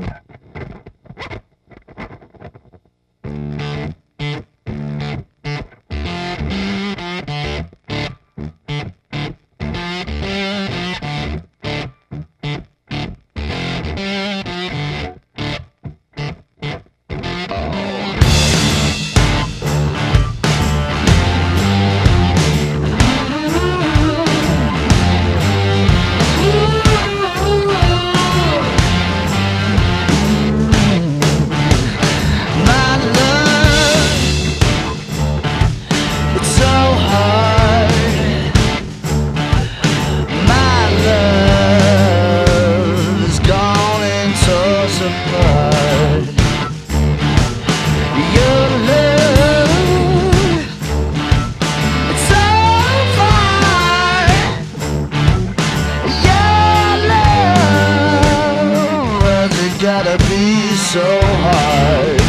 Gotta be so hard.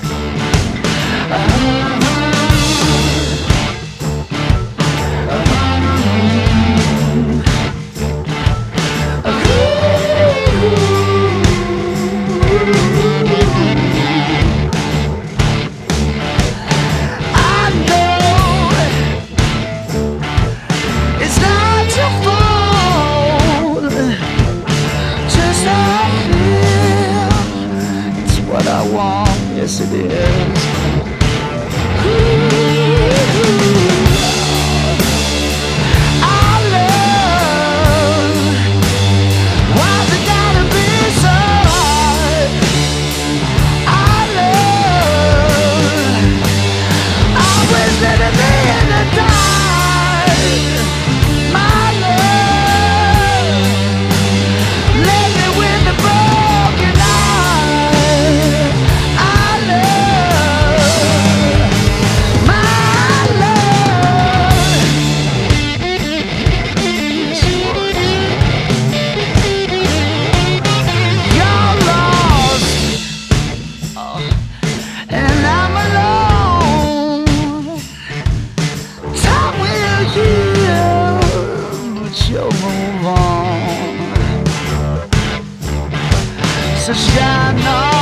I know it's not your fault, just how I feel. It's what I want, yes it is. Our love, why's it gotta be so hard? Our love, always letting me in the dark. My love, leave me with the broken heart. Our love, my love. Yes, Lord. You're lost, and I'm alone. Time will heal, but you'll move on. So shine on.